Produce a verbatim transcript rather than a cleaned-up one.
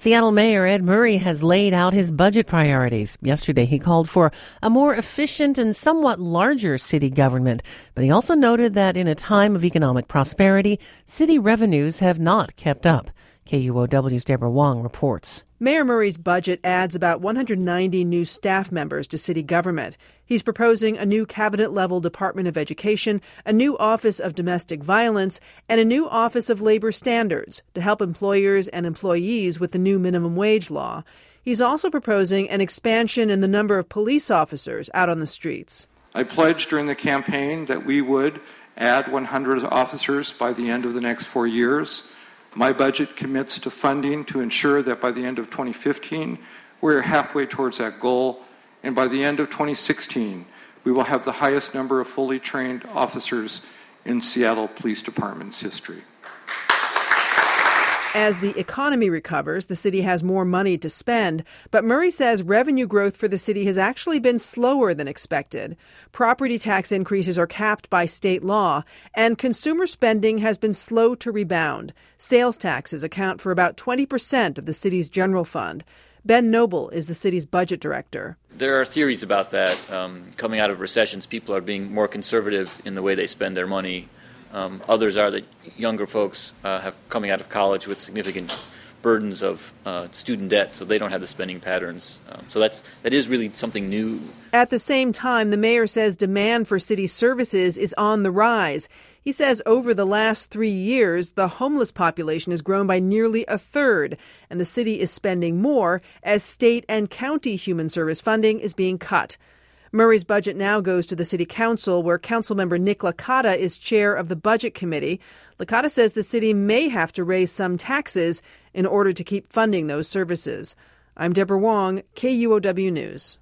Seattle Mayor Ed Murray has laid out his budget priorities. Yesterday, he called for a more efficient and somewhat larger city government. But he also noted that in a time of economic prosperity, city revenues have not kept up. K U O W's Deborah Wong reports. Mayor Murray's budget adds about one hundred ninety new staff members to city government. He's proposing a new cabinet-level Department of Education, a new Office of Domestic Violence, and a new Office of Labor Standards to help employers and employees with the new minimum wage law. He's also proposing an expansion in the number of police officers out on the streets. I pledged during the campaign that we would add one hundred officers by the end of the next four years. My budget commits to funding to ensure that by the end of twenty fifteen, we're halfway towards that goal, and by the end of twenty sixteen, we will have the highest number of fully trained officers in Seattle Police Department's history. As the economy recovers, the city has more money to spend, but Murray says revenue growth for the city has actually been slower than expected. Property tax increases are capped by state law, and consumer spending has been slow to rebound. Sales taxes account for about twenty percent of the city's general fund. Ben Noble is the city's budget director. There are theories about that. Um, coming out of recessions, people are being more conservative in the way they spend their money. Um, others are that younger folks uh, have coming out of college with significant burdens of uh, student debt, so they don't have the spending patterns. Um, so that's that is really something new. At the same time, the mayor says demand for city services is on the rise. He says over the last three years, the homeless population has grown by nearly a third, and the city is spending more as state and county human service funding is being cut. Murray's budget now goes to the city council, where Councilmember Nick Licata is chair of the budget committee. Licata says the city may have to raise some taxes in order to keep funding those services. I'm Deborah Wong, K U O W News.